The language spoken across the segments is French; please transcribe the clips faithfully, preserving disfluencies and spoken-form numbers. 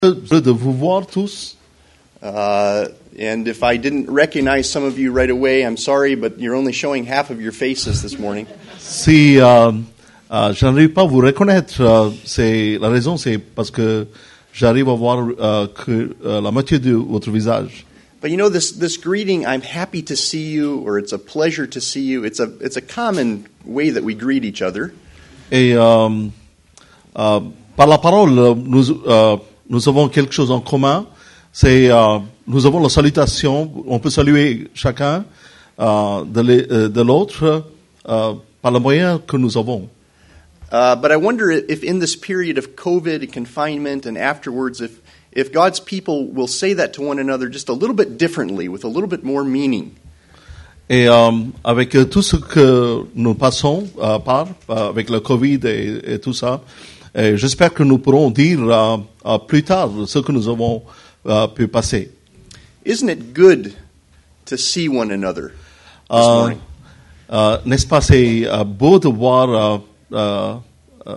de vous voir tous. Uh, and if I didn't recognize some of you right away, I'm sorry, but you're only showing half of your faces this morning. Si euh, euh, je n'arrive pas à vous reconnaître, euh, c'est la raison, c'est parce que j'arrive à voir euh, que euh, la moitié de votre visage. But you know, this this greeting, I'm happy to see you, or it's a pleasure to see you. It's a it's a common way that we greet each other. Et euh, euh, par la parole, nous euh, nous avons quelque chose en commun. C'est euh, nous avons la salutation. On peut saluer chacun euh, de, les, euh, de l'autre euh, par le moyen que nous avons. Uh, but I wonder if in this period of COVID and confinement and afterwards, if if God's people will say that to one another just a little bit differently, with a little bit more meaning. Et euh, avec euh, tout ce que nous passons euh, par, euh, avec le Covid et, et tout ça, et j'espère que nous pourrons dire euh, euh, plus tard ce que nous avons euh, pu passer. Isn't it good to see one another this Euh, morning? euh, n'est-ce pas, c'est euh, beau de voir euh, euh, euh,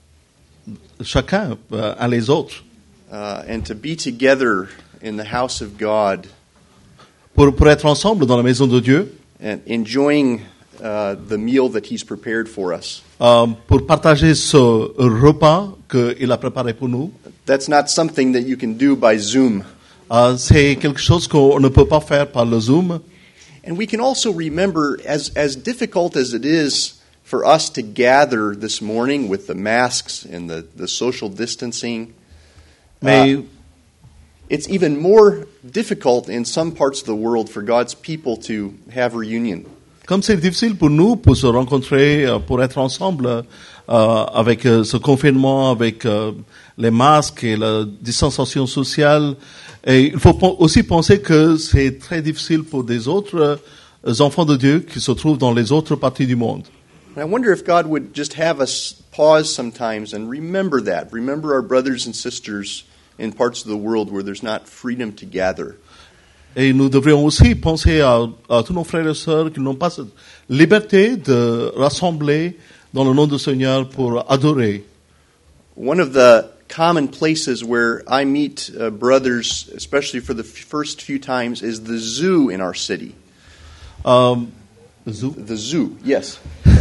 chacun, euh, un les autres, Uh, and to be together in the house of God pour, pour être ensemble dans la maison de Dieu, and enjoying uh, the meal that He's prepared for us. euh, pour partager ce repas qu'il a préparé pour nous. That's not something that you can do by Zoom. Euh, c'est quelque chose qu'on ne peut pas faire par le Zoom. And we can also remember, as, as difficult as it is for us to gather this morning with the masks and the, the social distancing, Mais uh, it's even more difficult in some parts of the world for God's people to have reunion. comme c'est difficile pour nous pour se rencontrer, euh, pour être ensemble euh, avec euh, ce confinement, avec euh, les masques et la distanciation sociale, et il faut pen- aussi penser que c'est très difficile pour des autres euh, enfants de Dieu qui se trouvent dans les autres parties du monde. And I wonder if God would just have us pause sometimes and remember that. Remember our brothers and sisters in parts of the world where there's not freedom to gather. Et nous devrions aussi penser à, à tous nos frères et sœurs qui n'ont pas cette liberté de rassembler dans le nom du Seigneur pour adorer. One of the common places where I meet uh, brothers, especially for the f- first few times, is the zoo in our city. Euh, Zou- The zoo, yes.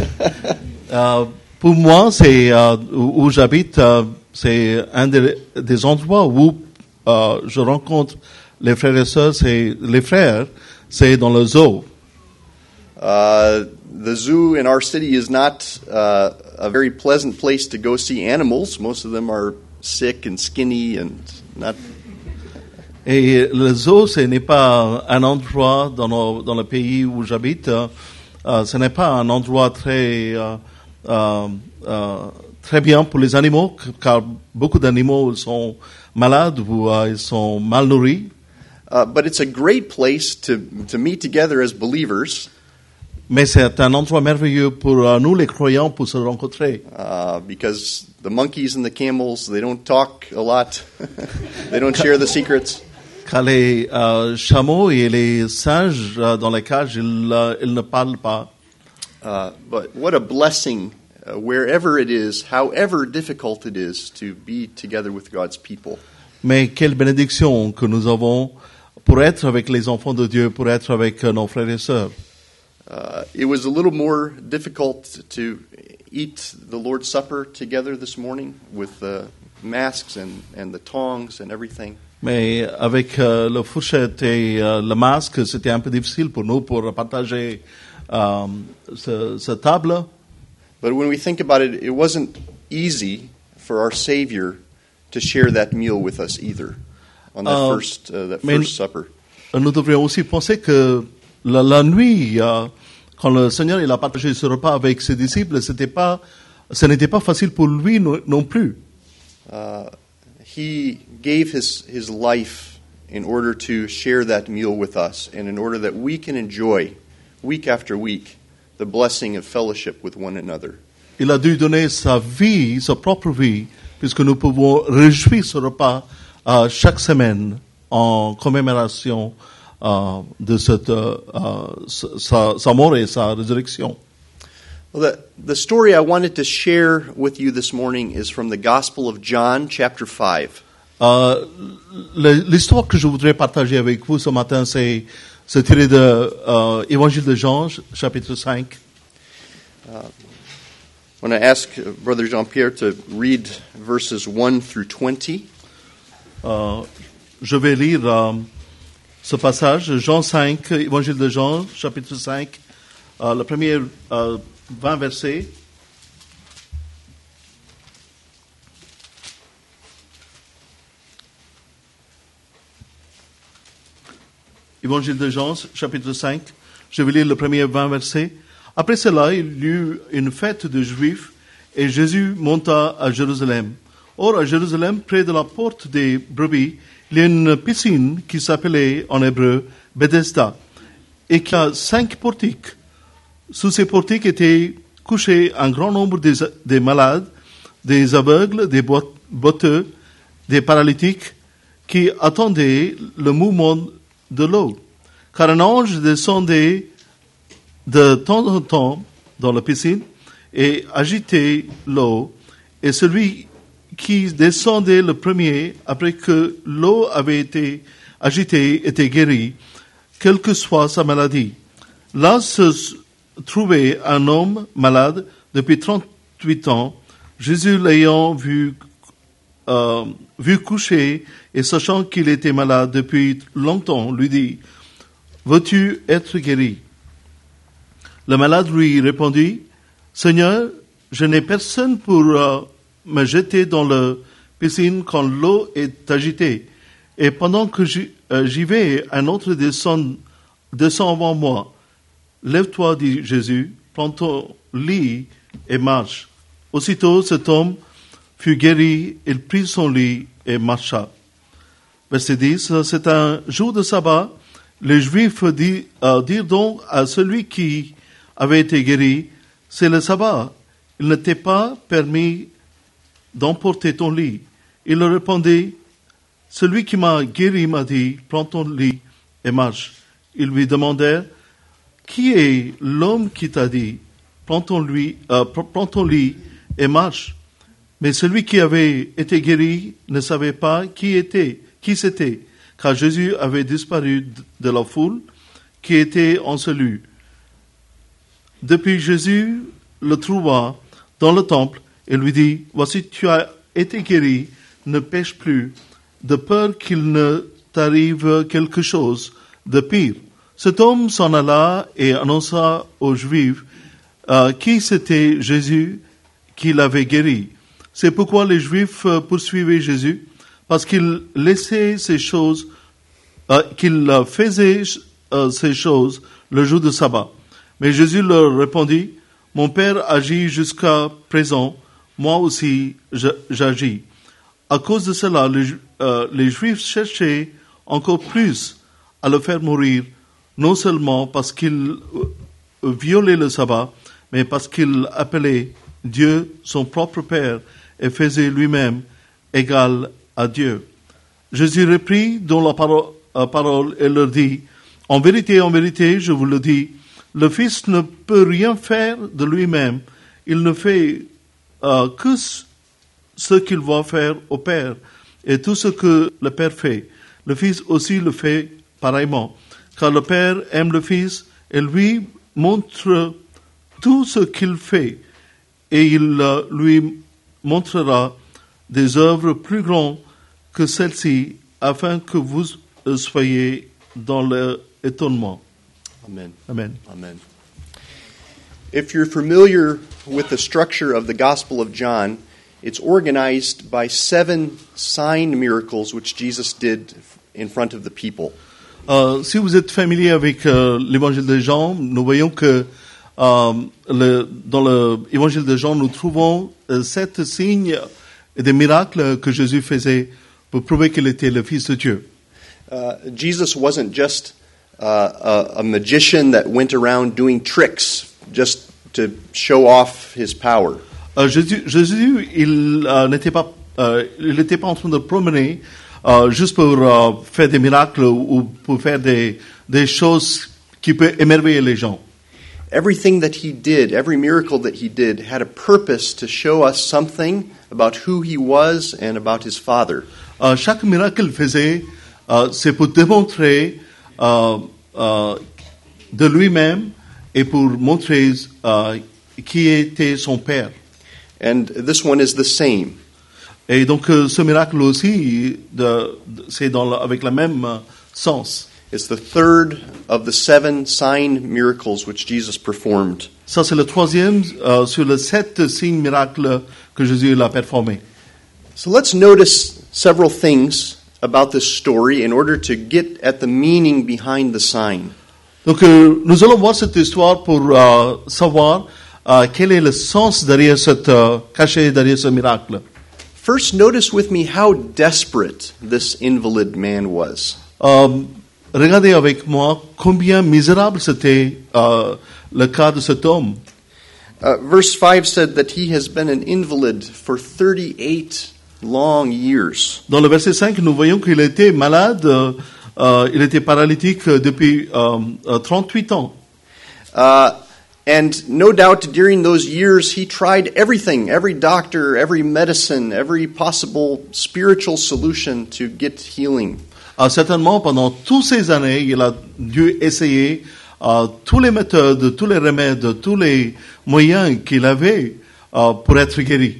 Euh, pour moi, c'est euh, où, où j'habite, euh, c'est un des, des endroits où euh, je rencontre les frères et sœurs. C'est les frères, c'est dans le zoo. Uh, the zoo in our city is not uh, a very pleasant place to go see animals. Most of them are sick and skinny and not. Et le zoo, ce n'est pas un endroit dans, nos- dans le pays où j'habite. euh, euh, ce n'est pas un endroit très euh, euh, euh, très bien pour les animaux, car beaucoup d'animaux sont malades ou euh, ils sont mal nourris. Uh, but it's a great place to to meet together as believers Mais c'est un endroit merveilleux pour euh, nous, les croyants, pour se rencontrer. uh, because the monkeys and the camels, they don't talk a lot. They don't share the secrets. Car les euh, chameaux et les singes euh, dans les cages, ils, euh, ils ne parlent pas. Uh, but what a blessing, uh, wherever it is, however difficult it is, to be together with God's people. Mais quelle bénédiction que nous avons pour être avec les enfants de Dieu, pour être avec euh, nos frères et sœurs. Uh, it was a little more difficult to eat the Lord's Supper together this morning with the masks and, and the tongs and everything. Mais avec euh, le fourchette et euh, le masque, c'était un peu difficile pour nous pour partager euh, ce, cette table. But when we think about it, it wasn't easy for our Savior to share that meal with us either on that Uh, first uh, that mais- first supper. Nous devrions aussi penser que la, la nuit, euh, quand le Seigneur il a partagé ce repas avec ses disciples, c'était pas, ce n'était pas facile pour lui non, non plus. Uh, he gave his his life in order to share that meal with us, and in order that we can enjoy week after week the blessing of fellowship with one another. Il a dû donner sa vie, sa propre vie, puisque nous pouvons réjouir ce repas euh, chaque semaine en commémoration euh, de cette, euh, euh, sa, sa mort et sa résurrection. Well, the, the story I wanted to share with you this morning is from the Gospel of John, chapter five. Euh, le- l'histoire que je voudrais partager avec vous ce matin, c'est, c'est tiré de euh, Évangile de Jean, chapitre cinq. I want to ask uh, Brother Jean-Pierre to read verses one through twenty. Euh, je vais lire euh, ce passage, Jean cinq, Évangile de Jean, chapitre cinq, euh, le premier euh, vingt versets. Évangile de Jean, chapitre cinq, je vais lire le premier vingt versets. Après cela, il y eut une fête de Juifs et Jésus monta à Jérusalem. Or, à Jérusalem, près de la porte des brebis, il y a une piscine qui s'appelait en hébreu Bethesda et qui a cinq portiques. Sous ces portiques étaient couchés un grand nombre des, des malades, des aveugles, des boiteux, des paralytiques qui attendaient le mouvement de l'eau. Car un ange descendait de temps en temps dans la piscine et agitait l'eau, et celui qui descendait le premier, après que l'eau avait été agitée, était guéri, quelle que soit sa maladie. Là se trouvait un homme malade depuis trente-huit ans. Jésus, l'ayant vu, euh, vu coucher et sachant qu'il était malade depuis longtemps, lui dit, « Veux-tu être guéri ?» Le malade lui répondit, « Seigneur, je n'ai personne pour euh, me jeter dans la piscine quand l'eau est agitée. Et pendant que j'y, euh, j'y vais, un autre descend, descend avant moi. Lève-toi, dit Jésus, prends ton lit et marche. » Aussitôt, cet homme fut guéri, il prit son lit et marcha. Verset dix, c'est un jour de sabbat. Les Juifs dit, euh, dirent donc à celui qui avait été guéri, c'est le sabbat. Il ne t'est pas permis d'emporter ton lit. Il leur répondit, celui qui m'a guéri m'a dit, prends ton lit et marche. Ils lui demandèrent, qui est l'homme qui t'a dit, prends ton lit, euh, prends ton lit et marche? Mais celui qui avait été guéri ne savait pas qui était, qui c'était, car Jésus avait disparu de la foule qui était en celui. Depuis Jésus le trouva dans le temple et lui dit, voici tu as été guéri, ne pêche plus, de peur qu'il ne t'arrive quelque chose de pire. Cet homme s'en alla et annonça aux Juifs euh, qui c'était Jésus qui l'avait guéri. C'est pourquoi les Juifs poursuivaient Jésus, parce qu'il laissait ces choses, euh, qu'il faisait euh, ces choses le jour de sabbat. Mais Jésus leur répondit, mon Père agit jusqu'à présent, moi aussi j'agis. À cause de cela, les, euh, les Juifs cherchaient encore plus à le faire mourir, non seulement parce qu'il violait le sabbat, mais parce qu'il appelait Dieu son propre Père et faisait lui-même égal à Dieu. Jésus reprit dans la parole, euh, parole et leur dit, en vérité, en vérité, je vous le dis, le Fils ne peut rien faire de lui-même. Il ne fait euh, que ce qu'il va faire au Père. Et tout ce que le Père fait, le Fils aussi le fait pareillement. Car le Père aime le Fils et lui montre tout ce qu'il fait. Et il euh, lui montrera des œuvres plus grandes que celles-ci, afin que vous soyez dans l'étonnement. Amen. Amen. Amen. If you're familiar with the structure of the Gospel of John, it's organized by seven sign miracles which Jesus did in front of the people. Euh, si vous êtes familier avec euh, l'évangile de Jean, nous voyons que euh, le, dans l'évangile de Jean, nous trouvons euh, sept signes et des miracles que Jésus faisait pour prouver qu'il était le Fils de Dieu. Uh, Jesus wasn't just uh, a, a magician that went around doing tricks just to show off his power. Euh, Jésus, Jésus, il euh, n'était pas, euh, il n'était pas en train de promener euh, juste pour euh, faire des miracles ou pour faire des, des choses qui peuvent émerveiller les gens. Everything that he did, every miracle that he did, had a purpose to show us something about who he was and about his Father. euh, chaque miracle qu'il faisait, euh, c'est pour démontrer euh, euh, de lui-même et pour montrer euh, qui était son Père. And this one is the same. Et donc euh, ce miracle aussi, de, de, c'est dans le, avec le même euh, sens. It's the third of the seven sign miracles which Jesus performed. Ça c'est le troisième euh, sur les sept signes miracles que Jésus a performé. So let's notice several things about this story in order to get at the meaning behind the sign. Donc euh, nous allons voir cette histoire pour euh, savoir euh, quel est le sens derrière cette euh, caché derrière ce miracle. First, notice with me how desperate this invalid man was. Euh, regardez avec moi combien misérable c'était euh, le cas de cet homme. Uh, verse five said that he has been an invalid for thirty-eight long years. Dans le verset cinq, nous voyons qu'il était malade, euh, euh, il était paralytique depuis euh, euh, trente-huit ans. Uh, and no doubt during those years he tried everything, every doctor, every medicine, every possible spiritual solution to get healing. Euh, certainement, pendant toutes ces années, il a dû essayer euh, tous les méthodes, tous les remèdes, tous les moyens qu'il avait euh, pour être guéri.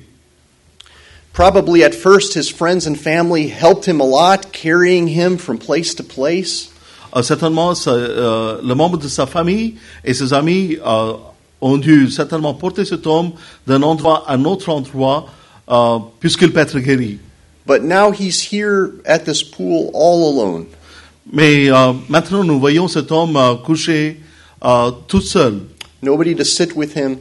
Probably at first his friends and family helped him a lot, carrying him from place to place. Euh, certainement, ça, euh, le membre de sa famille et ses amis euh, ont dû certainement porter cet homme d'un endroit à un autre endroit euh, puisqu'il peut être guéri. But now he's here at this pool all alone. Mais euh, maintenant, nous voyons cet homme euh, couché euh, tout seul. Nobody to sit with him,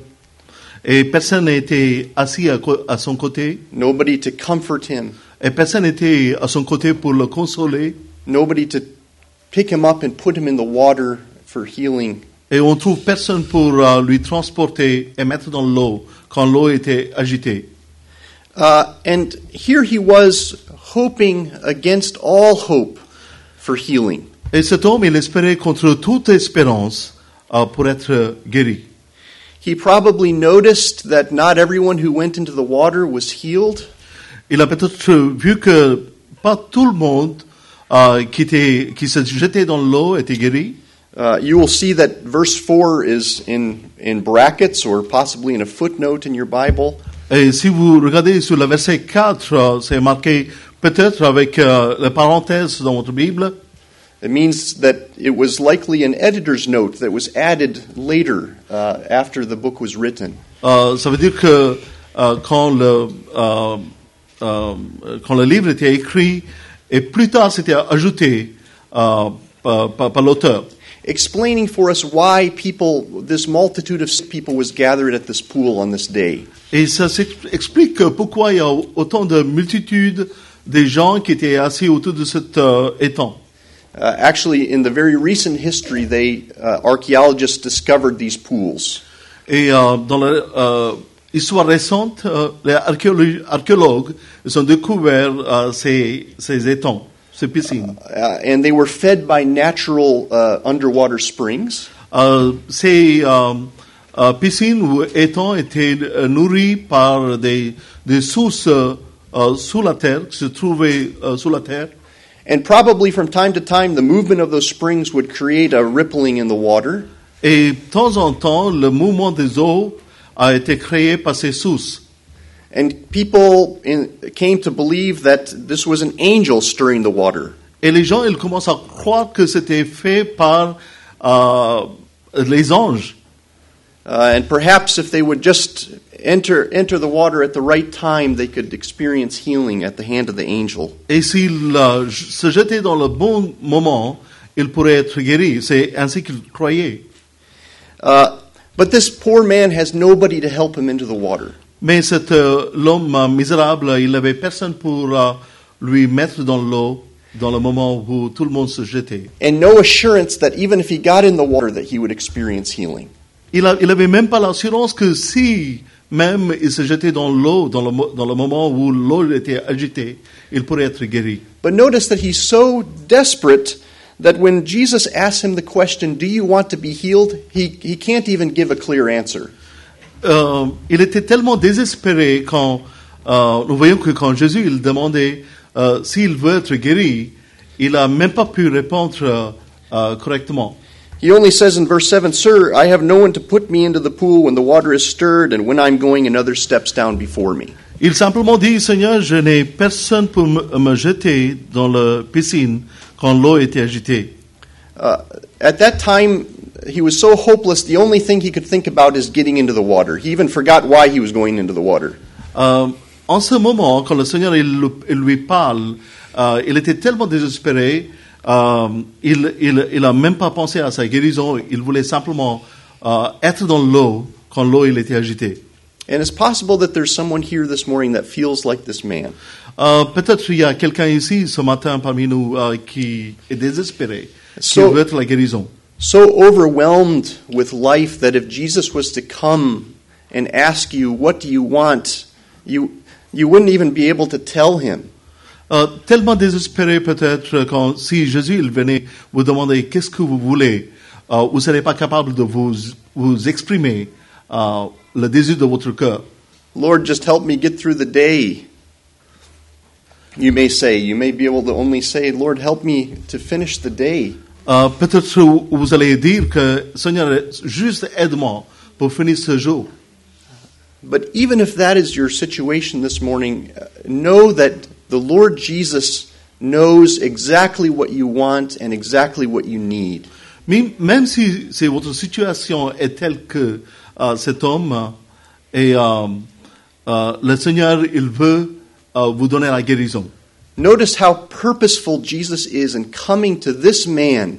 Et personne n'était assis à, co- à son côté. nobody to comfort him, Et personne n'était à son côté pour le consoler. nobody to pick him up and put him in the water for healing. Et on trouve personne pour euh, lui transporter et mettre dans l'eau quand l'eau était agitée. Uh, and here he was hoping against all hope for healing. Et cet homme, il espérait contre toute espérance euh, pour être guéri. He probably noticed that not everyone who went into the water was healed. Il a peut-être vu que pas tout le monde euh, qui, était, qui se jetait dans l'eau était guéri. Uh, you will see that verse four is in, in brackets or possibly in a footnote in your Bible. Et si vous regardez sur le verset quatre, euh, c'est marqué peut-être avec euh, la parenthèse dans votre Bible. It means that it was likely an editor's note that was added later uh, after the book was written. Euh, ça veut dire que euh, quand, le, euh, euh, quand le livre était écrit, et plus tard c'était ajouté euh, par, par, par l'auteur. Explaining for us why people, this multitude of people was gathered at this pool on this day. Et ça explique pourquoi il y a autant de multitudes des gens qui étaient assis autour de cet euh, étang. Uh, actually, in the very recent history, they uh, archaeologists discovered these pools. Et euh, dans l'histoire euh, récente, euh, les archéologues, archéologues ils ont découvert euh, ces, ces étangs, ces piscines. Uh, and they were fed by natural uh, underwater springs. Euh, ces euh, euh, piscines ou étangs étaient euh, nourris par des, des sources euh, sous la terre, qui se trouvaient euh, sous la terre. And probably from time to time, the movement of those springs would create a rippling in the water. Et de temps en temps, le mouvement des eaux a été créé par ces sources. And people in, came to believe that this was an angel stirring the water. Et les gens, ils commencent à croire que c'était fait par euh, les anges. Uh, and perhaps if they would just enter enter the water at the right time, they could experience healing at the hand of the angel. Et s'ils euh, se jetaient dans le bon moment, ils pourraient être guéris. C'est ainsi qu'ils croyaient. Uh, but this poor man has nobody to help him into the water. Mais cet euh, l'homme euh, misérable, il n'avait personne pour euh, lui mettre dans l'eau dans le moment où tout le monde se jetait. And no assurance that even if he got in the water that he would experience healing. Il n'avait même pas l'assurance que si même il se jetait dans l'eau, dans le, dans le moment où l'eau était agitée, il pourrait être guéri. But notice that he's so desperate that when Jesus asks him the question, do you want to be healed? He, he can't even give a clear answer. Euh, il était tellement désespéré quand euh, nous voyons que quand Jésus il demandait euh, s'il veut être guéri, il n'a même pas pu répondre euh, correctement. He only says in verse seven, "Sir, I have no one to put me into the pool when the water is stirred, and when I'm going, another steps down before me." Il simplement dit, Seigneur, je n'ai personne pour me, me jeter dans la piscine quand l'eau était agitée. Uh, at that time, he was so hopeless, the only thing he could think about is getting into the water. He even forgot why he was going into the water. Euh, en ce moment, quand le Seigneur il, il lui parle, euh, il était tellement désespéré, euh, il il il a même pas pensé à sa guérison. Il voulait simplement euh, être dans l'eau quand l'eau il était agitée. And it's possible that there's someone here this morning that feels like this man. Euh, peut-être il y a quelqu'un ici ce matin parmi nous euh, qui est désespéré, So- qui veut être la guérison. So overwhelmed with life that if Jesus was to come and ask you, "What do you want?" you you wouldn't even be able to tell him. Euh, tellement désespéré peut-être quand si Jésus il venait vous demander qu'est-ce que vous voulez, euh, vous ne serez pas capable de vous vous exprimer euh, le désir de votre cœur. Lord, just help me get through the day. You may say, you may be able to only say, "Lord, help me to finish the day." Euh, peut-être vous allez dire que Seigneur, juste aide-moi pour finir ce jour. But even if that is your situation this morning, uh, know that the Lord Jesus knows exactly what you want and exactly what you need. Mais même si, si votre situation est telle que euh, cet homme euh, et euh, euh, le Seigneur il veut euh, vous donner la guérison. Notice how purposeful Jesus is in coming to this man.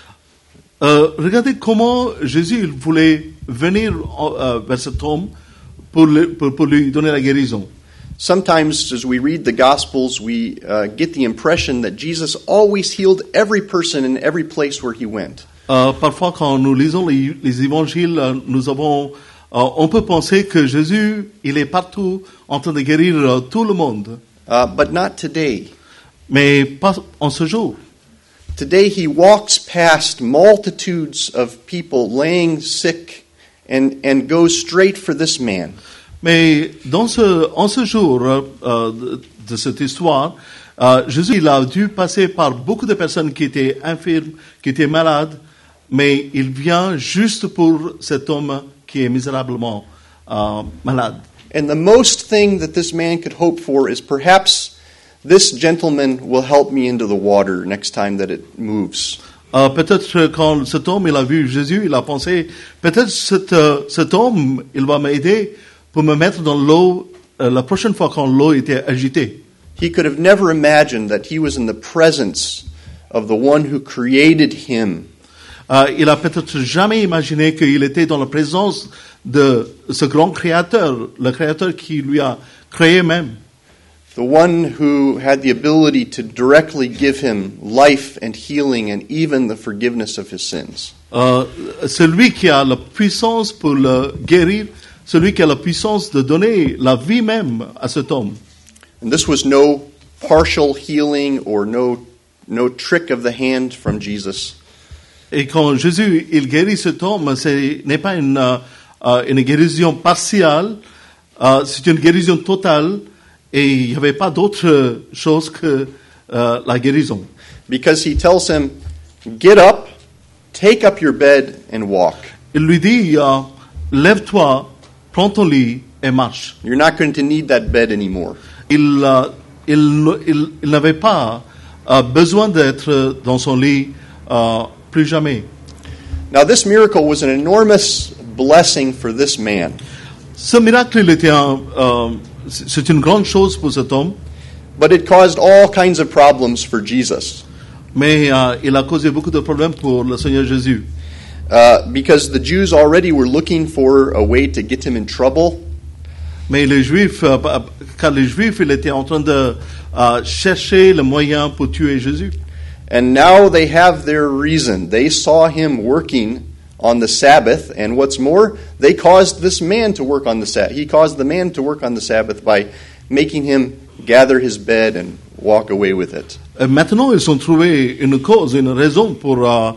Euh, regardez comment Jésus il voulait venir euh, vers cet homme pour, le, pour, pour lui donner la guérison. Sometimes, as we read the Gospels, we uh, get the impression that Jesus always healed every person in every place where he went. Euh, parfois, quand nous lisons les, les évangiles, euh, nous avons, euh, on peut penser que Jésus, il est partout en train de guérir euh, tout le monde, Uh, but not today. mais pas en ce jour. Today he walks past multitudes of people laying sick and, and goes straight for this man. Mais dans ce, en ce jour euh, euh, de, de cette histoire, euh, Jésus il a dû passer par beaucoup de personnes qui étaient infirmes, qui étaient malades, mais il vient juste pour cet homme qui est misérablement euh, malade. And the most thing that this man could hope for is perhaps this gentleman will help me into the water next time that it moves. Euh, peut-être quand cet homme il a vu Jésus, il a pensé, peut-être cet, euh, cet homme, il va m'aider pour me mettre dans l'eau euh, la prochaine fois quand l'eau était agitée. He could have never imagined that he was in the presence of the one who created him. Euh, il a peut-être jamais imaginé qu'il était dans la présence de ce grand créateur, le créateur qui lui a créé même. The one who had the ability to directly give him life and healing and even the forgiveness of his sins. Euh, celui qui a la puissance pour le guérir, celui qui a la puissance de donner la vie même à cet homme. And this was no partial healing or no no trick of the hand from Jesus. Et quand Jésus il guérit cet homme, ce n'est pas une, euh, une guérison partielle, euh, c'est une guérison totale, et il n'y avait pas d'autre chose que euh, la guérison. Because he tells him, "Get up, take up your bed and walk." Il lui dit, euh, lève-toi, prends ton lit et marche. You're not going to need that bed anymore. Il, euh, il, il, il n'avait pas euh, besoin d'être dans son lit euh, plus jamais. Now this miracle was an enormous blessing for this man. Ce miracle, il était un, euh, c'est une grande chose pour cet homme, But it caused all kinds of problems for Jesus. mais euh, il a causé beaucoup de problèmes pour le Seigneur Jésus. Uh, because the Jews already were looking for a way to get him in trouble. Mais les Juifs, euh, car les Juifs, ils étaient en train de euh, chercher le moyen pour tuer Jésus. And now they have their reason. They saw him working on the Sabbath, and what's more, they caused this man to work on the Sabbath. He caused the man to work on the Sabbath by making him gather his bed and walk away with it. Et maintenant, ils ont trouvé une cause, une raison pour, euh,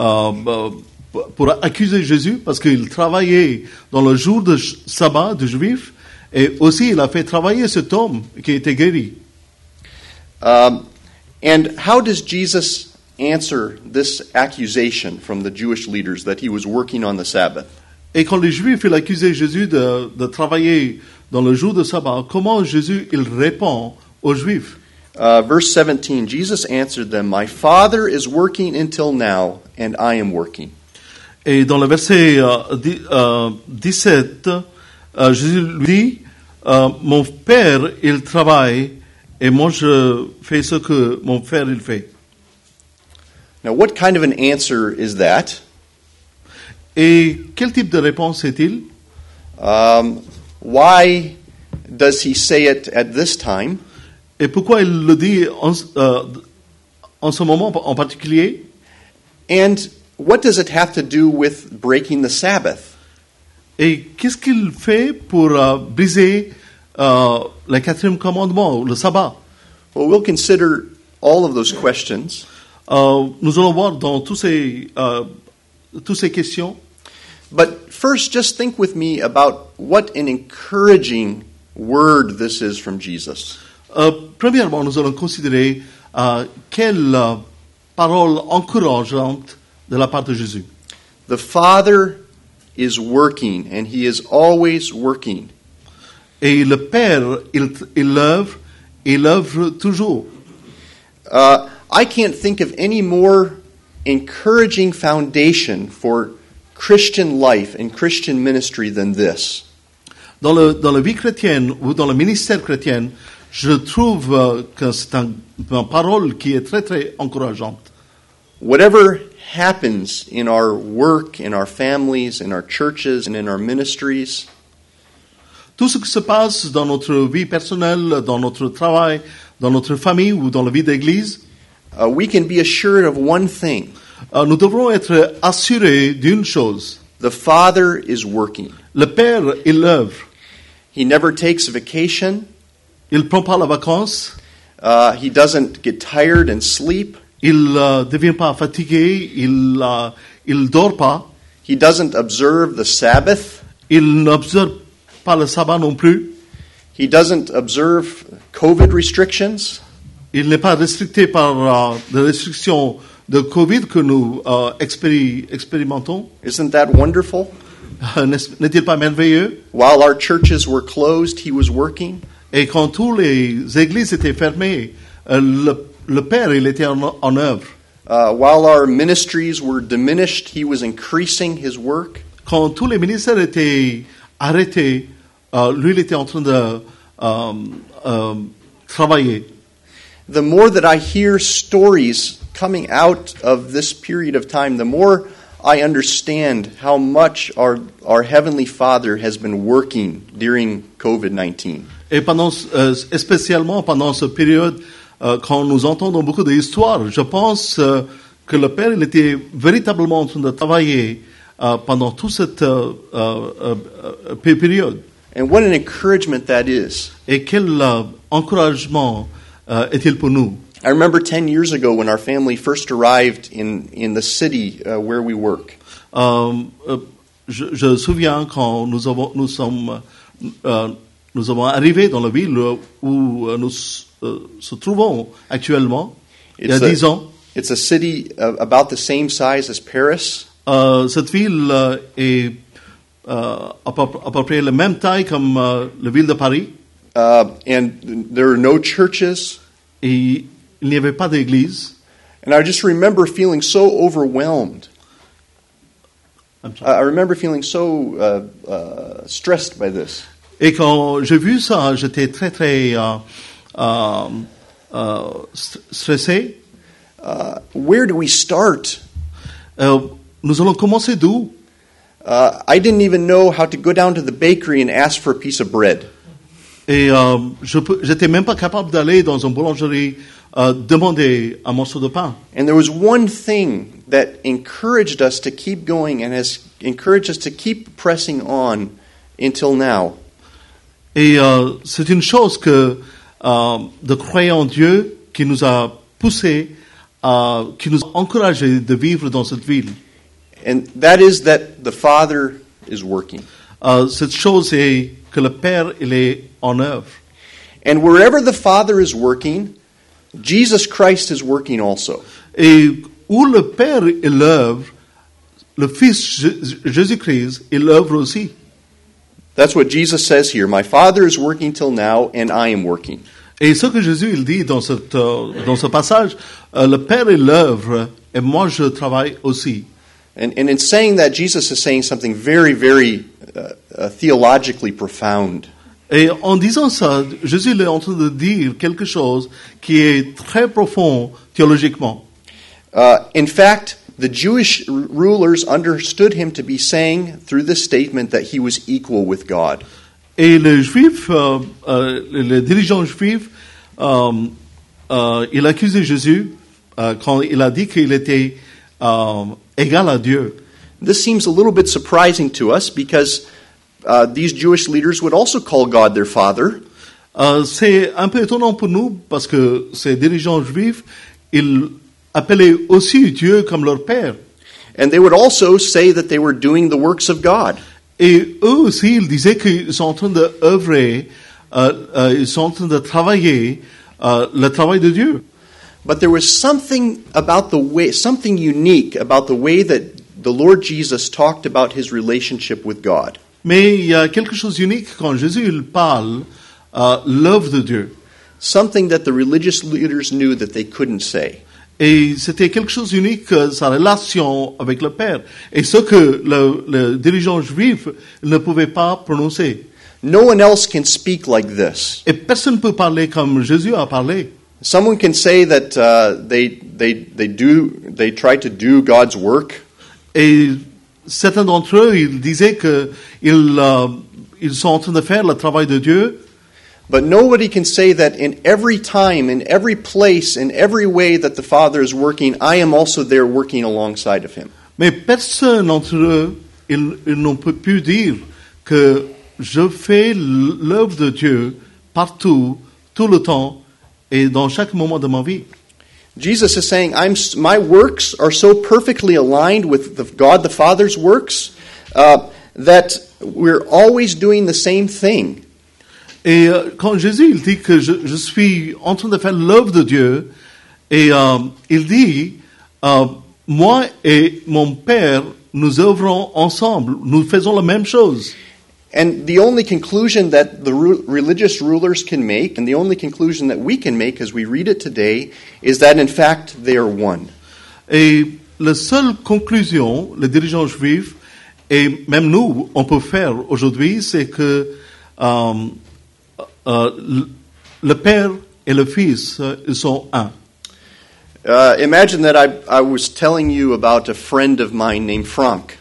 euh, pour accuser Jésus, parce qu'il travaillait dans le jour de sabbat des Juifs, et aussi il a fait travailler cet homme qui était guéri. Um, and how does Jesus answer this accusation from the Jewish leaders that he was working on the Sabbath? Et quand les Juifs ils accusaient Jésus de, de travailler dans le jour de sabbat, comment Jésus il répond aux Juifs? Uh, verse seventeen, Jesus answered them, "My Father is working until now, and I am working." Et dans le verset euh, dix, euh, dix-sept, euh, Jésus lui dit, euh, mon Père il travaille et moi je fais ce que mon Père il fait. Now, what kind of an answer is that? Et quel type de réponse est-il? Um, why does he say it at this time? Et pourquoi il le dit en, euh, en ce moment en particulier? And what does it have to do with breaking the Sabbath? Et qu'est-ce qu'il fait pour euh, briser euh, le quatrième commandement, le sabbat? Well, we'll consider all of those questions. Euh, nous allons voir dans tous ces, euh, toutes ces questions. But first, just think with me about what an encouraging word this is from Jesus. Euh, premièrement, nous allons considérer euh, quelle euh, parole encourageante de la part de Jésus. The Father is working, and He is always working. Et le Père, il, il œuvre, il œuvre toujours. Uh, I can't think of any more encouraging foundation for Christian life and Christian ministry than this. Dans, le, dans la vie chrétienne ou dans le ministère chrétien, je trouve euh, que c'est un, une parole qui est très très encourageante. Whatever happens in our work, in our families, in our churches, and in our ministries, Tout ce qui se passe dans notre vie personnelle, dans notre travail, dans notre famille ou dans la vie d'église, uh, we can be assured of one thing. euh, nous devrons être assurés d'une chose. The Father is working. Le Père, il œuvre. He never takes a vacation. Il ne prend pas la vacance. Uh, he doesn't get tired and sleep. Il ne devient pas fatigué. Il ne il dort pas. He doesn't observe the Sabbath. Il n'observe pas le sabbat non plus. He doesn't observe COVID restrictions. Il n'est pas restricté par euh, les restrictions de Covid que nous euh, expéri- expérimentons. Isn't that wonderful? N'est-il pas merveilleux? While our churches were closed, he was working. Et quand toutes les églises étaient fermées, euh, le, le Père, il était en, en œuvre. Uh, while our ministries were diminished, he was increasing his work. Quand tous les ministères étaient arrêtés, euh, lui, il était en train de euh, euh, travailler. The more that I hear stories coming out of this period of time, the more I understand how much our, our Heavenly Father has been working during covid nineteen. Et pendant, euh, spécialement pendant cette période, euh, quand nous entendons beaucoup d'histoires, je pense euh, que le Père, il était véritablement en train de travailler euh, pendant toute cette euh, euh, euh, période. And what an encouragement that is. Et quel euh, encouragement euh, est-il pour nous? I remember ten years ago when our family first arrived in, in the city uh, where we work. Euh, euh, je, je me souviens quand nous avons, nous sommes, euh, nous avons arrivé dans la ville où nous euh, se trouvons actuellement, il y a It's a- dix ans. It's a city uh, about the same size as Paris. Euh, cette ville euh, est euh, à, peu, à peu près la même taille comme euh, la ville de Paris. Uh, and there are no churches. Et il n'y avait pas d'église. And I just remember feeling so overwhelmed. I'm sorry. I I remember feeling so uh, uh, stressed by this. Et quand j'ai vu ça, j'étais très très euh, euh, euh, st- stressé. Uh, where do we start? Euh, nous allons commencer d'où? Uh, I didn't even know how to go down to the bakery and ask for a piece of bread. Et euh, je peux, j'étais même pas capable d'aller dans une boulangerie euh, demander un morceau de pain. And there was one thing that encouraged us to keep going and has encouraged us to keep pressing on until now. Et euh, c'est une chose que euh, de croire en Dieu qui nous a poussé, euh, qui nous a encouragé de vivre dans cette ville. And that is that the Father is working. Euh, cette chose est que le Père il est en œuvre. And wherever the Father is working, Jesus Christ is working also. Et où le Père est l'œuvre, le Fils J- Jésus-Christ est l'œuvre aussi. That's what Jesus says here. My Father is working till now, and I am working. Et ce que Jésus il dit dans, cette, euh, dans ce passage, euh, le Père est l'œuvre et moi je travaille aussi. And, and in saying that, Jesus is saying something very, very uh, uh, theologically profound. Et en disant ça, Jésus il est en train de dire quelque chose qui est très profond théologiquement. Uh, in fact, the Jewish r- rulers understood him to be saying through this statement that he was equal with God. Et les Juifs, euh, euh, les dirigeants juifs, euh, euh, il accusait Jésus euh, quand il a dit qu'il était euh, égal à Dieu. This seems a little bit surprising to us because uh, these Jewish leaders would also call God their Father. Euh, c'est un peu étonnant pour nous parce que ces dirigeants juifs, ils appelaient aussi Dieu comme leur Père. And they would also say that they were doing the works of God. Et eux aussi, ils disaient qu'ils sont en train d'œuvrer, euh, euh, ils sont en train de travailler euh, le travail de Dieu. But there was something about the way, something unique about the way that the Lord Jesus talked about his relationship with God. Mais il y a quelque chose d'unique quand Jésus il parle euh, l'œuvre de Dieu. Something that the religious leaders knew that they couldn't say. Et c'était quelque chose d'unique, euh, sa relation avec le Père. Et ce que le, le dirigeant juif ne pouvait pas prononcer. No one else can speak like this. Et personne ne peut parler comme Jésus a parlé. Someone can say that uh, they they they do they try to do God's work, Et certains d'entre eux, ils disaient que ils, euh, ils sont en train de faire le travail de Dieu. but nobody can say that in every time, in every place, in every way that the Father is working, I am also there working alongside of him. Mais personne d'entre eux, ils, ils n'ont pu dire que je fais l'œuvre de Dieu partout, tout le temps et dans chaque moment de ma vie. Jesus is saying, I'm, my works are so perfectly aligned with the, God the Father's works uh, that we're always doing the same thing. Et euh, quand Jésus il dit que je, je suis en train de faire l'œuvre de Dieu, et euh, il dit, euh, moi et mon Père, nous œuvrons ensemble, nous faisons la même chose. And the only conclusion that the ru- religious rulers can make, and the only conclusion that we can make as we read it today, is that in fact they are one. Et la seule conclusion, les dirigeants juifs, et même nous, on peut faire aujourd'hui, c'est que euh, euh, le Père et le Fils, euh, ils sont un. Uh, imagine that I, I was telling you about a friend of mine named Frank.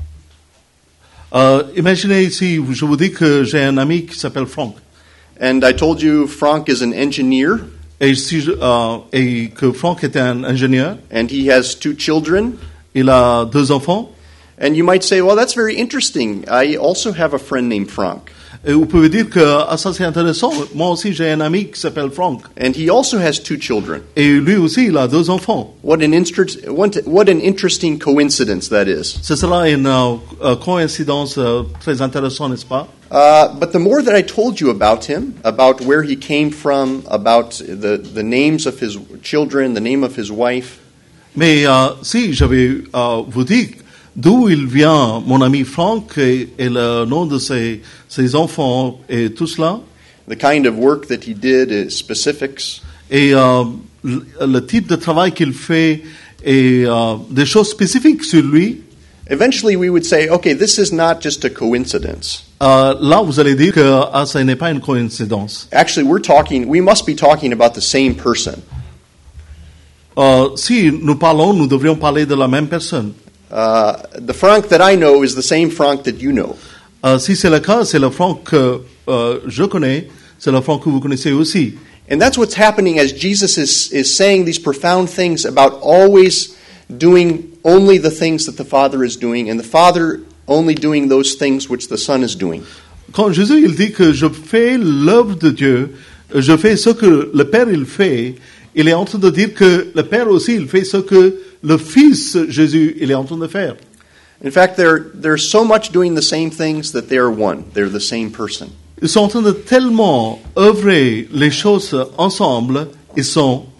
Euh, imaginez si je vous dis que j'ai un ami qui s'appelle Frank. And I told you Frank is an engineer, Et, si je, euh, et que Frank est un ingénieur, and he has two children. il a deux enfants. And you might say, well, that's very interesting. I also have a friend named Frank. Et vous pouvez dire que ah, ça c'est intéressant. Moi aussi j'ai un ami qui s'appelle Frank. And he also has two children. Et lui aussi il a deux enfants. What an, inter- what what an interesting coincidence that is. C'est cela une euh, coïncidence euh, très intéressante, n'est-ce pas? Uh, but the more that I told you about him, about where he came from, about the, the names of his children, the name of his wife, Mais euh, si j'avais euh, vous dit d'où il vient, mon ami Frank, et, et le nom de ses, ses enfants et tout cela, the kind of work that he did, his specifics, et euh, le, le type de travail qu'il fait, et euh, des choses spécifiques sur lui, eventually we would say, okay, this is not just a coincidence. euh, là vous allez dire que ah, ça n'est pas une coïncidence. Actually, we're talking, we must be talking about the same person. Euh, si nous parlons, nous devrions parler de la même personne. Uh, the Frank that I know is the same Frank that you know. Euh, si c'est le cas, c'est le Franck que euh, je connais, c'est le Franck que vous connaissez aussi. And that's what's happening as Jesus is, is saying these profound things about always doing only the things that the Father is doing, and the Father only doing those things which the Son is doing. Quand Jésus il dit que je fais l'œuvre de Dieu, je fais ce que le Père il fait, il est en train de dire que le Père aussi il fait ce que le Fils Jésus il est en train de faire. In fact, they're, they're so much doing the same things that they are one. They're the same person. Ils sont en train de tellement œuvrer les choses ensemble, ils sont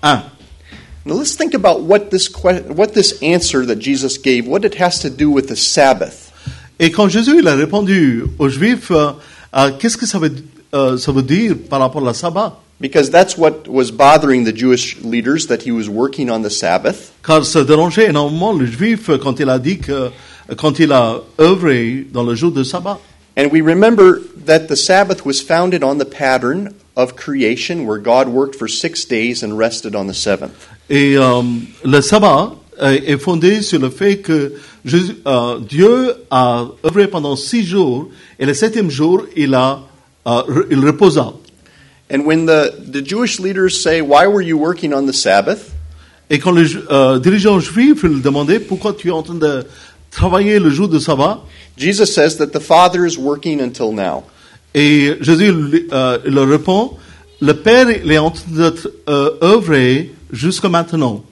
un. Now let's think about what this que- what this answer that Jesus gave, what it has to do with the Sabbath. Et quand Jésus il a répondu aux Juifs, euh, euh, qu'est-ce que ça veut, euh, ça veut dire par rapport au sabbat? Because that's what was bothering the Jewish leaders, that he was working on the Sabbath. Car ça dérangeait énormément les Juifs quand il a dit que, quand il a œuvré dans le jour de sabbat. And we remember that the Sabbath was founded on the pattern of creation, where God worked for six days and rested on the seventh. Et euh, le sabbat euh, est fondé sur le fait que Jésus, euh, Dieu a œuvré pendant six jours et le septième jour il a euh, il reposa. And when the, the Jewish leaders say, "Why were you working on the Sabbath?" Et quand les euh, dirigeants juifs lui demandaient pourquoi tu es en train de travailler le jour de sabbat, Jesus says that the Father is working until now. et Jésus euh, il leur répond, le Père il est en train d'être euh, œuvrer jusqu'à maintenant.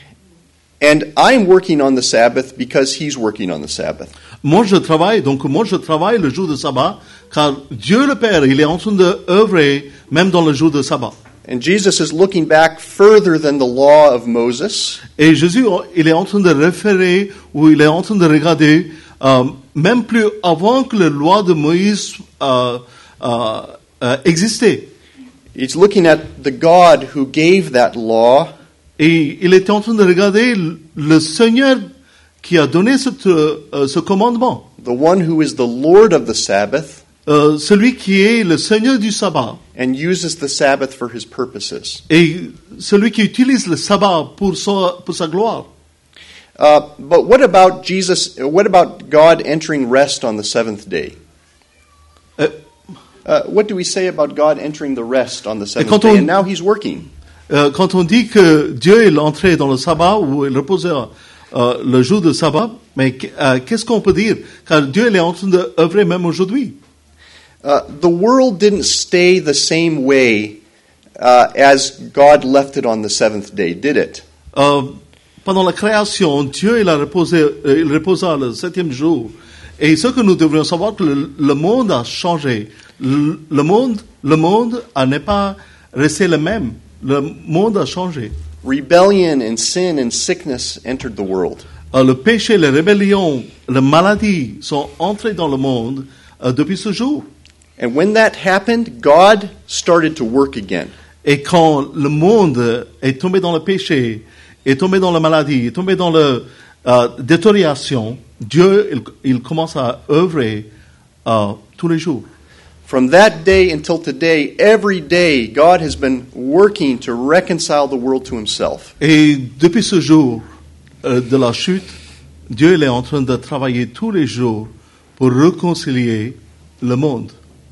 And I'm working on the Sabbath because he's working on the Sabbath. Moi je travaille, donc moi je travaille le jour de sabbat, car Dieu le Père, il est en train d'œuvrer même dans le jour de sabbat. And Jesus is looking back further than the law of Moses. Et Jésus, il est en train de référer, ou il est en train de regarder, euh, même plus avant que la loi de Moïse euh, euh, euh, existait. He's looking at the God who gave that law. Et il était en train de regarder le Seigneur qui a donné cette, euh, ce commandement. The one who is the Lord of the Sabbath. Euh, celui qui est le Seigneur du sabbat. And uses the Sabbath for his purposes. Et celui qui utilise le sabbat pour sa, pour sa gloire. Uh, but what about Jesus, what about God entering rest on the seventh day? Euh, Uh, what do we say about God entering the rest on the seventh quand day? on- And now he's working. Euh, quand on dit que Dieu est entré dans le sabbat ou il reposait euh, le jour de sabbat, mais euh, qu'est-ce qu'on peut dire? Car Dieu il est en train d'œuvrer même aujourd'hui. Uh, the world didn't stay the same way uh, as God left it on the seventh day, did it? Euh, pendant la création, Dieu il a reposé, euh, il reposa le septième jour. Et ce que nous devrions savoir, que le, le monde a changé. Le, le monde, le monde a- n'est pas resté le même. Le monde a changé. Rebellion and sin and sickness entered the world. Euh, le péché, la rébellion, la maladie sont entrés dans le monde euh, depuis ce jour. And when that happened, God started to work again. Et quand le monde est tombé dans le péché, est tombé dans la maladie, est tombé dans la euh, détérioration, Dieu, il, il commence à œuvrer euh, tous les jours. From that day until today, every day, God has been working to reconcile the world to himself. Et depuis ce jour euh, de la chute, Dieu il est en train de travailler tous les jours pour réconcilier le monde.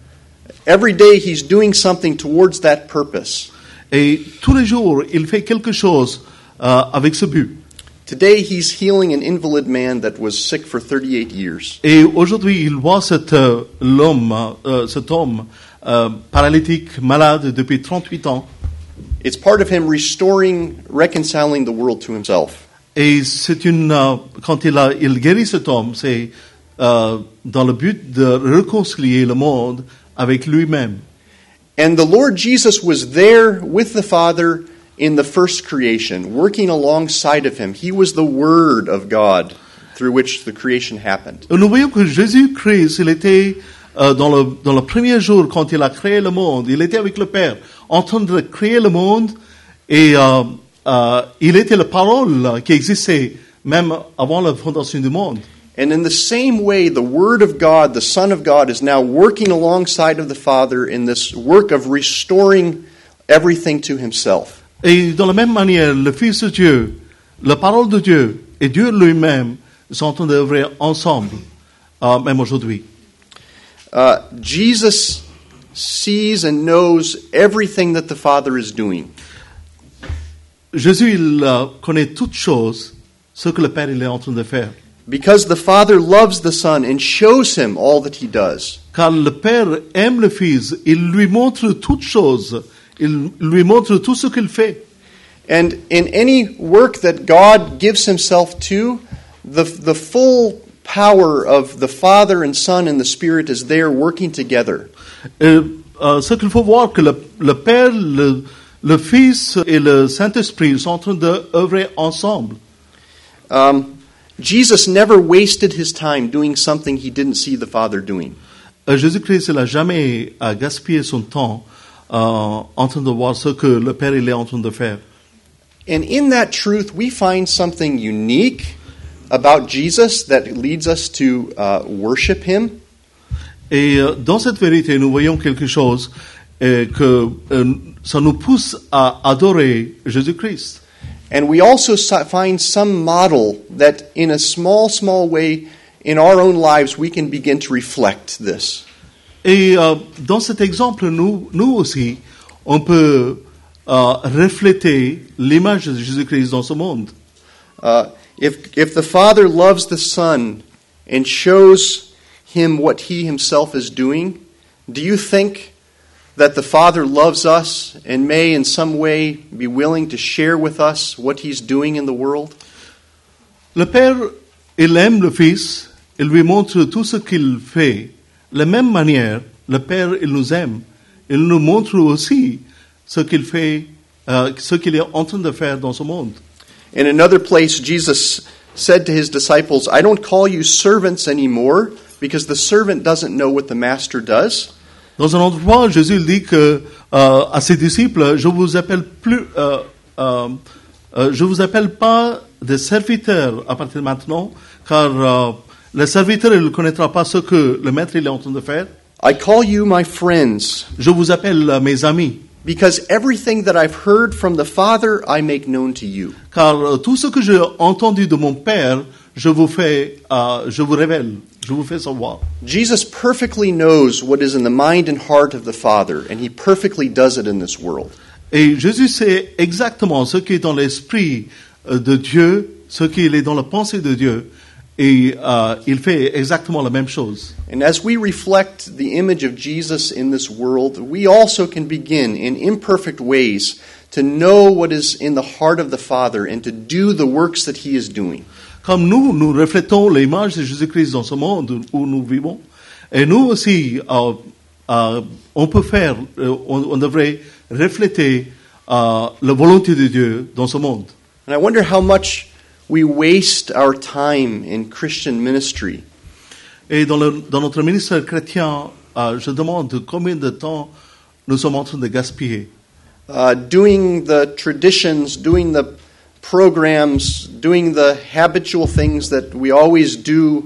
Every day, he's doing something towards that purpose. Et tous les jours, il fait quelque chose euh, avec ce but. Today, he's healing an invalid man that was sick for thirty-eight years. Et aujourd'hui, il voit cet, euh, l'homme, euh, cet homme euh, paralytique, malade depuis trente-huit ans. It's part of him restoring, reconciling the world to himself. Et c'est une, euh, quand il, a, il guérit cet homme, c'est euh, dans le but de réconcilier le monde avec lui-même. And the Lord Jesus was there with the Father in the first creation, working alongside of him. He was the Word of God through which the creation happened. Et nous voyons que Jésus-Christ, il était euh, dans, le, dans le premier jour, quand il a créé le monde, il était avec le Père, en train de créer le monde, et euh, euh, il était la parole qui existait même avant la fondation du monde. And in the same way, the Word of God, the Son of God, is now working alongside of the Father in this work of restoring everything to himself. Et de la même manière, le Fils de Dieu, la parole de Dieu et Dieu lui-même sont en train d'œuvrer ensemble, euh, même aujourd'hui. Uh, Jesus sees and knows everything that the Father is doing. Jésus, il euh, connaît toutes choses, ce que le Père il est en train de faire. Because the Father loves the Son and shows him all that he does. Car le Père aime le Fils, il lui montre toutes choses, il lui montre tout ce qu'il fait. And in any work that God gives himself to, the, the full power of the Father and Son and the Spirit is there working together. Et, euh, ce qu'il faut voir, que le, le Père, le, le Fils et le Saint-Esprit sont en train d'œuvrer ensemble. Um, Jesus never wasted his time doing something he didn't see the Father doing. Euh, Jésus-Christ n'a jamais euh, gaspillé son temps euh, en train de voir ce que le Père il est en train de faire. And in that truth, we find something unique about Jesus that leads us to uh, worship him. Et euh, dans cette vérité, nous voyons quelque chose euh, que euh, ça nous pousse à adorer Jésus-Christ. And we also so- find some model that in a small, small way in our own lives we can begin to reflect this. Et euh, dans cet exemple, nous, nous aussi, on peut euh, refléter l'image de Jésus-Christ dans ce monde. Uh, if, if the Father loves the Son and shows him what he himself is doing, do you think that the Father loves us and may in some way be willing to share with us what he's doing in the world? Le Père, il aime le Fils, il lui montre tout ce qu'il fait. De la même manière, le Père, il nous aime. Il nous montre aussi ce qu'il fait, euh, ce qu'il est en train de faire dans ce monde. In another place, Jesus said to his disciples, I don't call you servants anymore because the servant doesn't know what the master does. Dans un endroit, Jésus dit que euh, à ses disciples, je vous appelle plus, euh, euh, euh, je vous appelle pas des serviteurs à partir de maintenant, car euh, le serviteur il ne connaîtra pas ce que le maître il est en train de faire. I call you my friends Je vous appelle euh, mes amis, because everything that I've heard from the Father I make known to you. car euh, tout ce que j'ai entendu de mon Père, je vous fais, euh, je vous révèle, je vous fais savoir. Jesus perfectly knows what is in the mind and heart of the Father, and he perfectly does it in this world. Et Jésus sait exactement ce qui est dans l'esprit euh, de Dieu, ce qui est dans la pensée de Dieu, et euh, il fait exactement la même chose. And as we reflect the image of Jesus in this world, we also can begin in imperfect ways to know what is in the heart of the Father and to do the works that he is doing. Comme nous, nous reflétons l'image de Jésus-Christ dans ce monde où nous vivons, et nous aussi, euh, euh, on peut faire, euh, on, on devrait refléter euh, la volonté de Dieu dans ce monde. And I wonder how much we waste our time in Christian ministry. Et dans, le, dans notre ministère chrétien, euh, je demande combien de temps nous sommes en train de gaspiller. Uh, doing the traditions, doing the programs, doing the habitual things that we always do.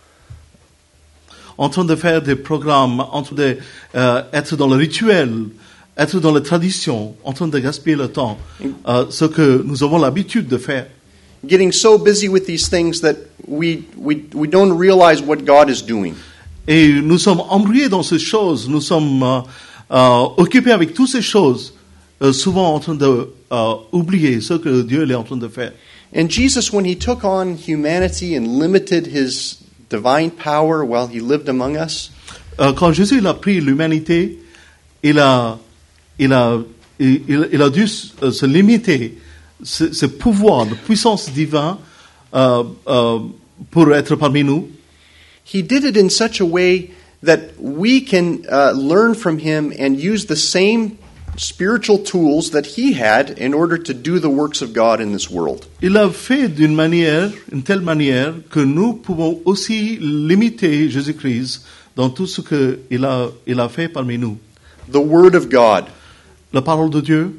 En train de faire des programmes, en train de euh, être dans le rituel, être dans la tradition, en train de gaspiller le temps, euh, ce que nous avons l'habitude de faire. Getting so busy with these things that we, we, we don't realize what God is doing. Et nous sommes embrouillés dans ces choses, nous sommes euh, euh, occupés avec toutes ces choses, euh, souvent en train de euh, oublier ce que Dieu est en train de faire. And Jesus, when he took on humanity and limited his divine power while he lived among us, Euh, quand Jésus il a pris l'humanité, il a, il a, il, il a dû se, se limiter, ce, ce pouvoir, de puissance divine euh, euh, pour être parmi nous. he did it in such a way that we can uh, learn from him and use the same spiritual tools that he had in order to do the works of God in this world. Il l'a fait d'une manière, une telle manière que nous pouvons aussi limiter Jésus-Christ dans tout ce qu'il a, il a fait parmi nous. The Word of God. La parole de Dieu.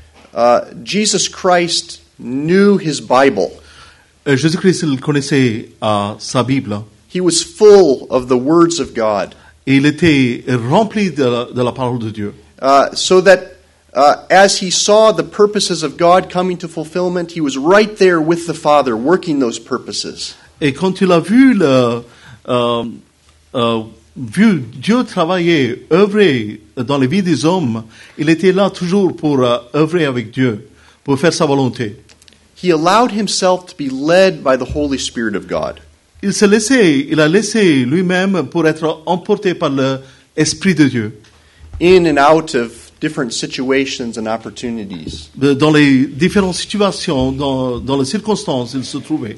Uh, Jesus Christ knew his Bible. Euh, Jésus-Christ il connaissait euh, sa Bible. He was full of the words of God. Et il était rempli de la, de la parole de Dieu. Uh, so that uh, as he saw the purposes of God coming to fulfillment, he was right there with the Father working those purposes. Et quand il a vu, le, euh, euh, vu Dieu travailler, œuvrer dans les vies des hommes, il était là toujours pour euh, œuvrer avec Dieu, pour faire sa volonté. He allowed himself to be led by the Holy Spirit of God. Il s'est laissé, il a laissé lui-même pour être emporté par l'Esprit de Dieu. In and out of different situations and opportunities. Dans les différentes situations, dans, dans les circonstances, il se trouvait.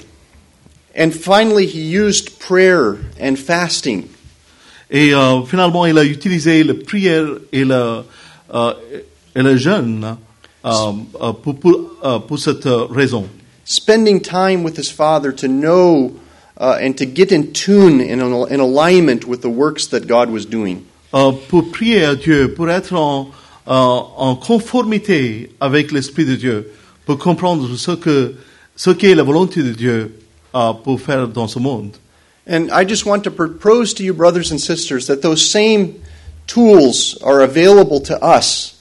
And finally, he used prayer and fasting. Et euh, finalement, il a utilisé la prière et le, euh, et le jeûne euh, euh, pour, pour, euh, pour cette euh, raison. Spending time with his Father to know uh, and to get in tune and in alignment with the works that God was doing. Euh, pour prier à Dieu, pour être en, euh, en conformité avec l'Esprit de Dieu, pour comprendre ce que ce qu'est la volonté de Dieu euh, pour faire dans ce monde. And I just want to propose to you, brothers and sisters, that those same tools are available to us.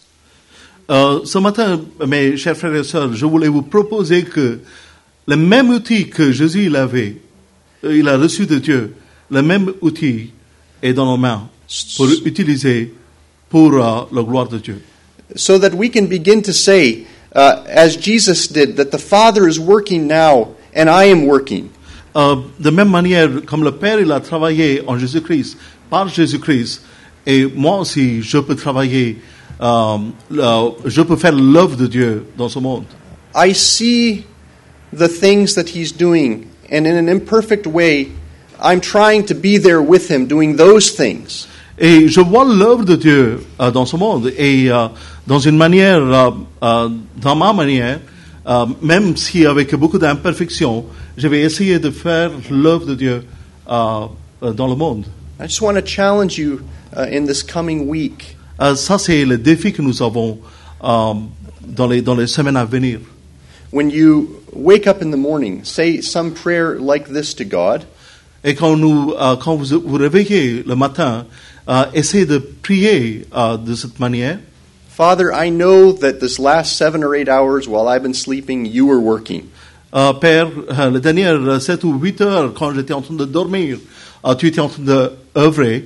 Euh, ce matin, mes chers frères et sœurs, je voulais vous proposer que le même outil que Jésus il avait, euh, il a reçu de Dieu, le même outil est dans nos mains pour utiliser pour uh, la gloire de Dieu. So that we can begin to say, uh, as Jesus did, that the Father is working now and I am working. Euh, de même manière, comme le Père il a travaillé en Jésus-Christ, par Jésus-Christ, et moi aussi, je peux travailler, euh, euh, je peux faire l'œuvre de Dieu dans ce monde. I see the things that He's doing, and in an imperfect way, I'm trying to be there with Him, doing those things. Et je vois l'œuvre de Dieu euh, dans ce monde, et euh, dans une manière, euh, euh, dans ma manière, euh, même si avec beaucoup d'imperfections, je vais essayer de faire l'œuvre de Dieu euh, euh, dans le monde. I just want to challenge you uh, in this coming week. Euh, ça, c'est le défi que nous avons euh, dans, les, dans les semaines à venir. When you wake up in the morning, say some prayer like this to God. Et quand, nous, euh, quand vous vous réveillez le matin, euh, essayez de prier euh, de cette manière. Father, I know that this last seven or eight hours while I've been sleeping, you were working. Euh, Père, euh, les dernières sept ou huit heures, quand j'étais en train de dormir, euh, tu étais en train d'œuvrer.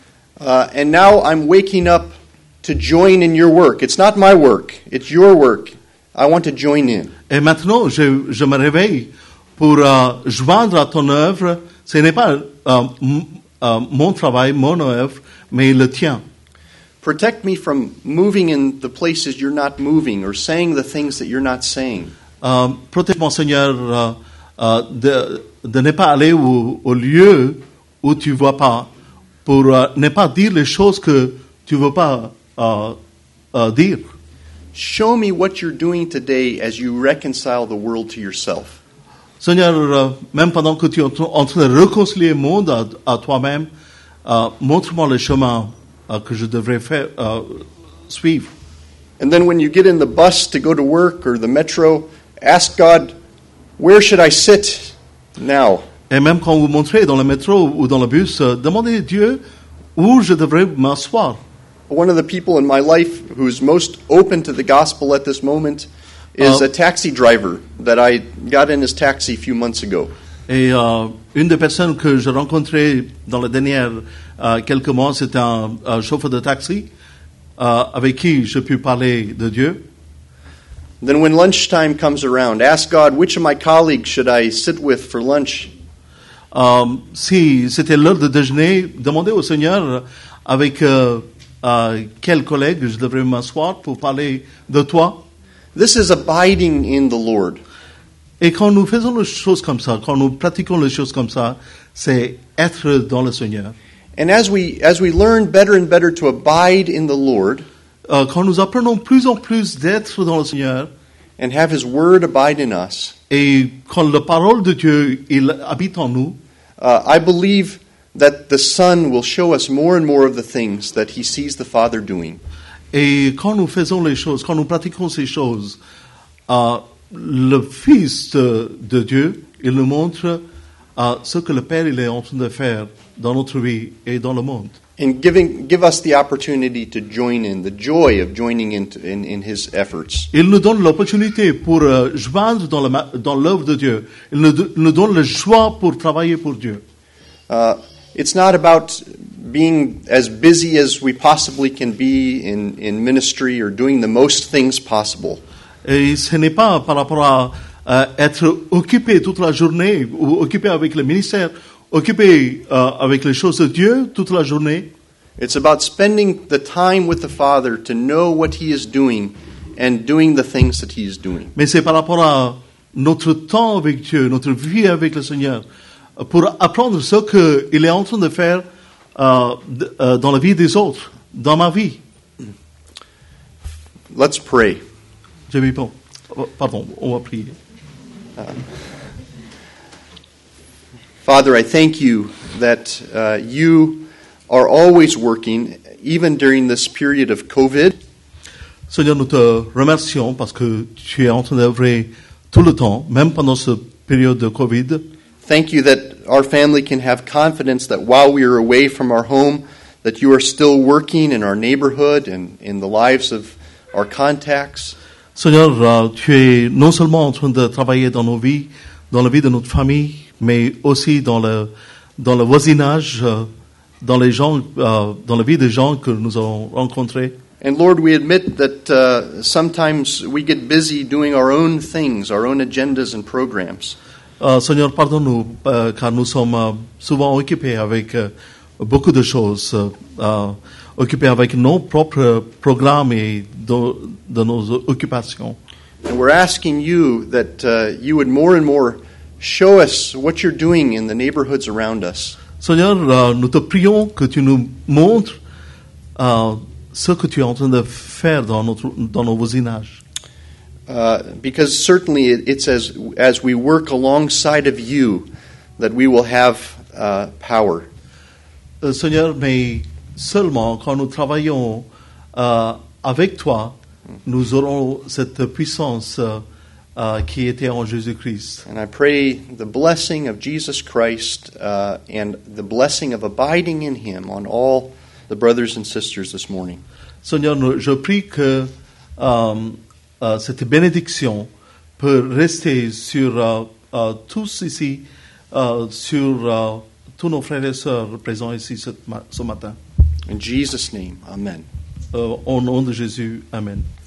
Uh, and now I'm waking up to join in your work. It's not my work, it's your work. I want to join in. Et maintenant, je, je me réveille pour euh, joindre à ton œuvre. Ce n'est pas euh, m- euh, mon travail, mon œuvre, mais le tien. Protect me from moving in the places you're not moving or saying the things that you're not saying. Euh, protège-moi, Seigneur, euh, euh, de, de ne pas aller au, au lieu où tu ne vois pas, pour euh, ne pas dire les choses que tu ne veux pas euh, euh, dire. Show me what you're doing today as you reconcile the world to yourself. Seigneur, euh, même pendant que tu es en train, en train de réconcilier le monde à, à toi-même, euh, montre-moi le chemin euh, que je devrais faire, euh, suivre. And then when you get in the bus to go to work or the metro, ask God, where should I sit now? Et même quand vous montrez dans le métro ou dans le bus, euh, demandez à Dieu où je devrais m'asseoir. One of the people in my life who's most open to the gospel at this moment is Uh, a taxi driver that I got in his taxi a few months ago. Et euh, une des personnes que j'ai rencontrées dans les dernières euh, quelques mois, c'est un, un chauffeur de taxi euh, avec qui je peux parler de Dieu. Then when lunchtime comes around, ask God, which of my colleagues should I sit with for lunch? Euh, si c'était l'heure de déjeuner, demandez au Seigneur avec euh, euh, quel collègue je devrais m'asseoir pour parler de toi. This is abiding in the Lord. Et quand nous faisons les choses comme ça, quand nous pratiquons les choses comme ça, c'est être dans le Seigneur. And as we as we learn better and better to abide in the Lord, Euh, quand nous apprenons plus en plus d'être dans le Seigneur, and have His Word abide in us, et quand la parole de Dieu il habite en nous, uh, I believe that the Son will show us more and more of the things that He sees the Father doing. et quand nous faisons les choses, quand nous pratiquons ces choses, euh, le Fils de, de Dieu, il nous montre euh, ce que le Père il est en train de faire dans notre vie et dans le monde. And giving give us the opportunity to join in, the joy of joining in, in, in His efforts. Il nous donne l'opportunité pour euh, joindre dans, le, ma- dans l'œuvre de Dieu. Il nous, do- nous donne le choix pour travailler pour Dieu. Uh, it's not about being as busy as we possibly can be in, in ministry or doing the most things possible. Et ce n'est pas par rapport à euh, être occupé toute la journée ou occupé avec le ministère, occupé euh, avec les choses de Dieu toute la journée. It's about spending the time with the Father to know what He is doing and doing the things that He is doing. Mais c'est par rapport à notre temps avec Dieu, notre vie avec le Seigneur, euh, pour apprendre ce qu'il est en train de faire euh, d- euh, dans la vie des autres, dans ma vie. Let's pray. Je vais pas. Pardon, on va prier. Father, I thank you that uh, you are always working, even during this period of COVID. Seigneur, nous te remercions parce que tu es en train d'œuvrer tout le temps, même pendant cette période de Covid. Thank you that our family can have confidence that while we are away from our home, that you are still working in our neighborhood and in the lives of our contacts. Seigneur, uh, tu es non seulement en train de travailler dans nos vies, dans la vie de notre famille, mais aussi dans le dans le voisinage, uh, dans les gens, uh, dans la vie des gens que nous avons rencontrés. And Lord, we admit that uh, sometimes we get busy doing our own things, our own agendas and programs. Uh, Seigneur, pardonne-nous, uh, car nous sommes uh, souvent occupés avec uh, beaucoup de choses, uh, uh, occupés avec nos propres programmes et de, de nos occupations. And we're asking you that uh, you would more and more show us what you're doing in the neighborhoods around us. Seigneur, uh, nous te prions que tu nous montres uh, ce que tu es en train de faire dans, notre, dans nos voisinages. Uh, because certainly it, it's as as we work alongside of you that we will have uh, power. Uh, Seigneur, mais seulement quand nous travaillons uh, avec toi, nous aurons cette puissance uh, uh, qui était en Jésus-Christ. And I pray the blessing of Jesus Christ uh, and the blessing of abiding in Him on all the brothers and sisters this morning. Seigneur, je prie que um, uh, cette bénédiction peut rester sur uh, uh, tous ici, uh, sur uh, tous nos frères et sœurs présents ici ce, ce matin. In Jesus' name, amen. Uh, au nom de Jésus, amen.